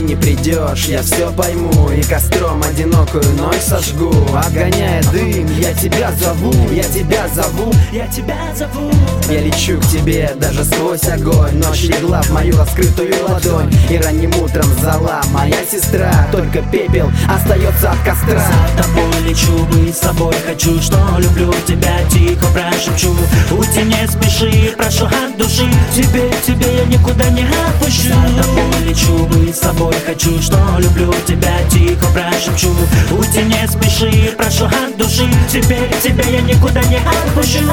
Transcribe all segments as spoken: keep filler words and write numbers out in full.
не придешь, я все пойму и костром одинокую ночь сожгу. Отгоняя дым, я тебя зову, я тебя зову, я тебя зову. Я лечу к тебе даже сквозь огонь. Ночь легла в мою раскрытую ладонь, и ранним утром зала моя сестра. Только пепел остается от костра. За тобой лечу, быть с тобой хочу, что люблю тебя, тихо прошепчу. Уйти не спеши, прошу от души, тебе, тебе я никуда не отпущу. За тобой лечу, быть с тобой хочу, что люблю тебя, тихо прошепчу. Уйти не спеши, прошу от души, теперь тебя я никуда не отпущу.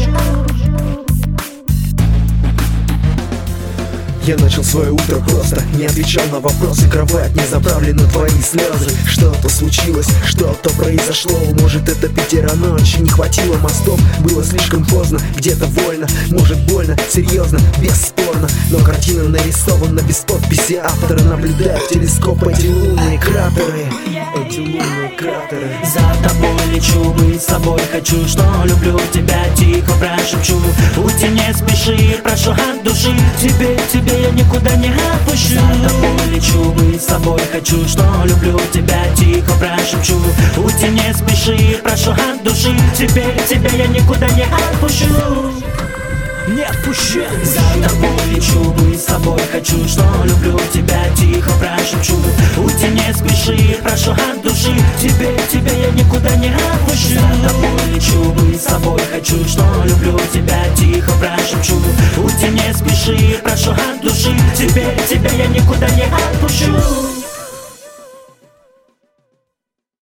Я начал свое утро просто, не отвечал на вопросы. Кровать не заправлена твои слезы. Что-то случилось, что-то произошло. Может, это Питера ночь, не хватило мостов. Было слишком поздно, где-то вольно. Может, больно, серьезно, бесспорно. Но картина нарисована без подписи автора. Наблюдая в телескоп эти лунные кратеры, эти лунные кратеры. За тобой лечу, быть с тобой хочу, что люблю тебя, тихо прошепчу. Уйти не спеши, прошу от души, тебе, тебе я никуда не отпущу. За тобой лечу, быть с тобой хочу, что люблю тебя, тихо прошепчу. Уйти не спеши, прошу от души, теперь тебя я никуда не отпущу. Не отпущу. За тобой лечу, быть с тобой хочу, что люблю тебя, тихо прошепчу. Уйти не спеши, прошу от души, теперь тебя я никуда не отпущу. За тобой лечу, быть с тобой хочу, что люблю тебя, тихо прошепчу. Уйти не спеши, прошу от души, теперь тебя я никуда не отпущу.